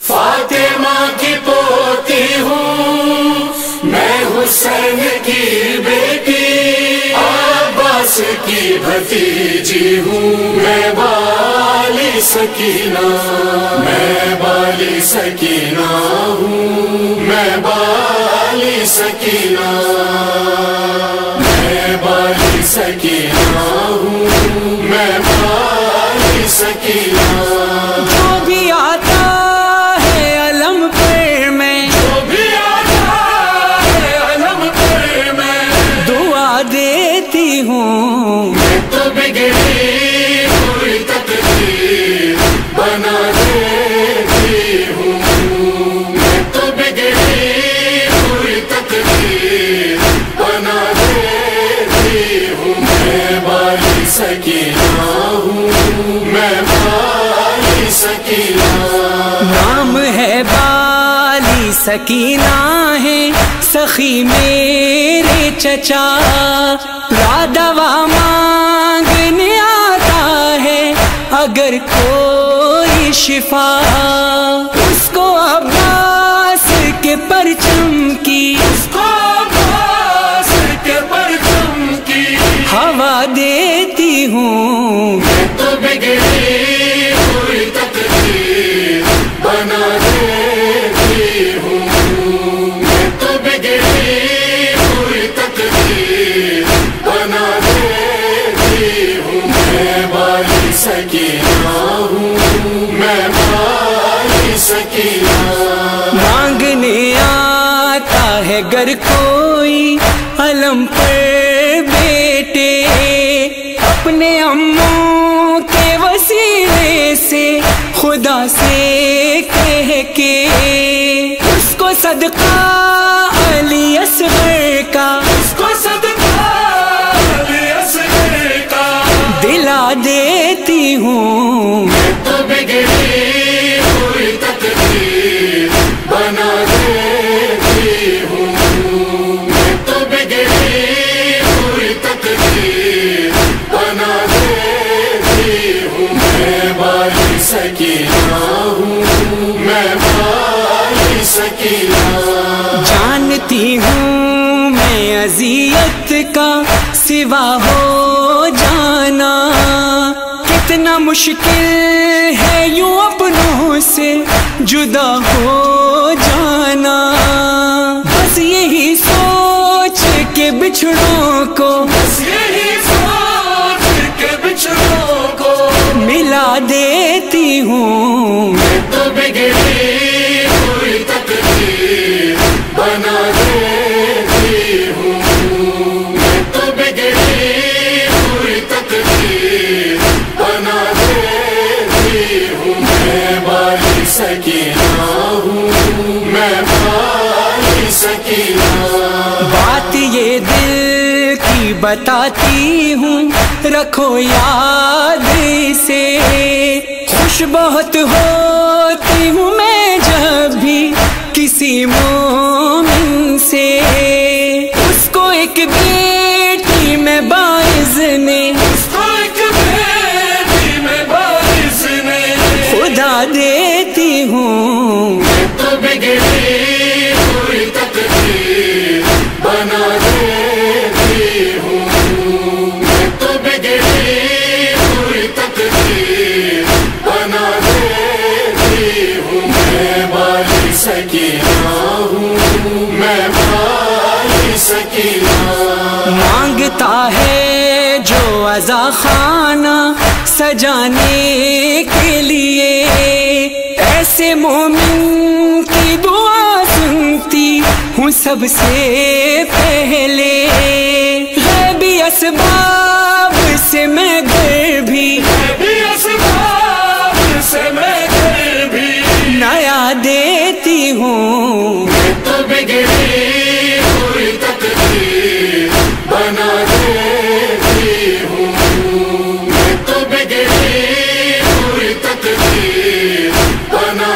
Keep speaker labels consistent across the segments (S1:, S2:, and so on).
S1: فاطمہ کی پوتی ہوں میں، حسین کی بیٹی عباس کی بھتیجی ہوں میں، بالی سکینہ میں، بالی سکینہ ہوں میں، بالی سکینہ میں، بالی سکینہ ہوں میں، بالی سکینہ۔
S2: جو بھی آتا ہے علم پر میں،
S1: جو بھی آتا ہے علم پر میں،
S2: دعا دیتی ہوں
S1: میں تو بگڑی ہوئی تقدیر بنا دیتی ہوں، میں تو بگڑی ہوئی تقدیر بنا دیتی ہوں، میں بالی سکینہ ہوں میں، بالی سکینہ۔
S2: نام ہے بالی سکینہ ہے سخی میرے چچا، دوا مانگنے آتا ہے اگر کوئی شفا، اس کو عباس کے پرچم کی،
S1: اس کو عباس کے پرچم کی
S2: ہوا دیتی ہوں
S1: میں تو بگڑی ہوئی تقدیر بنا دیتی ہوں، میں تو بگڑی ہوئی تقدیر بنا دیتی ہوں، میں بالی سکینہ ہوں میں، بالی سکینہ۔
S2: مانگنے آتا ہے گر کوئی علم پر بیٹے، اپنے اموں کے وسیلے سے خدا سے کہہ کے، اس کو صدقہ علی اصغر کا،
S1: اس کو صدقہ علی اصغر کا
S2: دلا دیتی ہوں
S1: میں تو بگڑی ہوئی تقدیر بنا دیتی ہوں، میں تو بگڑی ہوئی تقدیر بنا دیتی ہوں، میں بالی سکینہ ہوں میں، بالی سکینہ۔
S2: جانتی ہوں میں اذیت کا سوا ہو جانا کتنا مشکل ہے، یوں اپنوں سے جدا ہو جانا، بس یہی سوچ کے بچھڑوں کو،
S1: بس یہی سوچ کے بچھڑوں کو
S2: ملا دیتی ہوں
S1: میں تو بگڑی ہوئی تقدیر بنا دیتی ہوں، میں تو بگڑی ہوئی تقدیر بنا دیتی ہوں، میں بالی سکینہ ہوں میں، بالی سکینہ۔
S2: بات یہ دل کی بتاتی ہوں رکھو یاد سے، خوش بہت ہوتی ہوں میں جب بھی کسی مومن سے، اس کو ایک بیٹی میں باعزنے،
S1: اس کو ایک بیٹی میں باعث نے
S2: خدا دیتی ہوں
S1: میں تو بگڑی ہوئی تقدیر بنا دیتی ہوں، میں تو بگڑی ہوئی تقدیر بنا دیتی ہوں، میں بالی سکینہ ہوں میں، بالی سکینہ۔
S2: مانگتا ہے جو عزا خانہ سجانے کے لیے، ایسے مومن کی دعا سنتی ہوں سب سے پہلے، غیبی اسباب سے میں گر بھی،
S1: بھی اسباب سے میں گھر بھی
S2: نیا دیتی ہوں
S1: میں تو بگڑی ہوئی تقدیر بنا دیتی ہوں، میں تو بگڑی ہوئی تقدیر بنا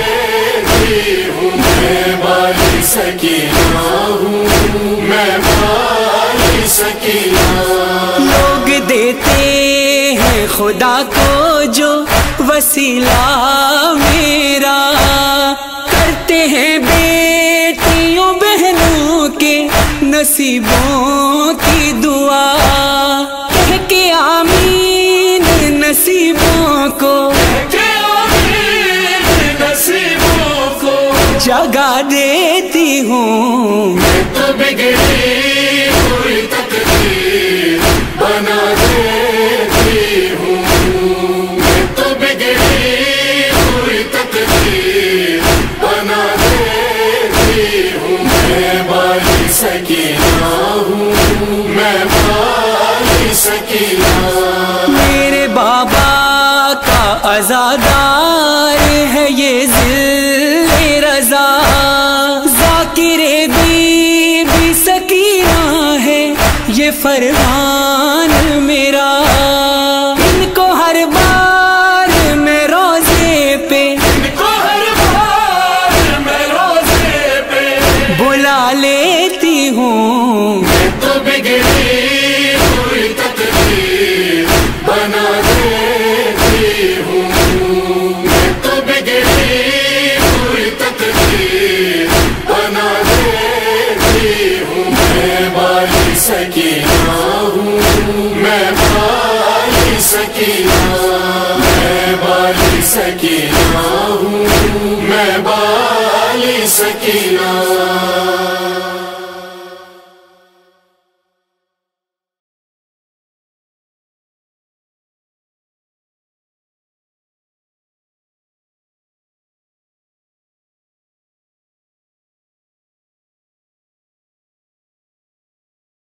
S1: دیتی ہوں، میں بالی سکینہ ہوں میں، بالی سکینہ۔
S2: لوگ دیتے ہیں خدا کو جو وسیلہ میرا، کرتے ہیں بیٹیوں بہنوں کے نصیبوں کی دعا، کہہ کے آمین نصیبوں کو، جگا دیتی ہوں
S1: میں تو بگڑی ہوئی تقدیر بنا دیتی ہوں، میں تو بگڑی ہوئی تقدیر بنا دیتی ہوں، میں بالی سکینہ ہوں، میں بالی سکینہ،
S2: میرے بابا کا عزادار ہے یہ ذل رضا، ذاکر بی بی سکینہ ہے یہ فرمان میرا، ان کو ہر بار میں روزے پہ،
S1: ان کو ہر بار میں روزے پہ
S2: بلا لیتی ہوں،
S1: میں تو بگڑی ہوئی تقدیر بنا دیتی ہوں، میں تو بگڑی ہوئی تقدیر بنا دیتی ہوں، میں بالی سکینہ ہوں، میں بالی سکینہ، میں بالی سکینہ ہوں، میں بالی سکینہ۔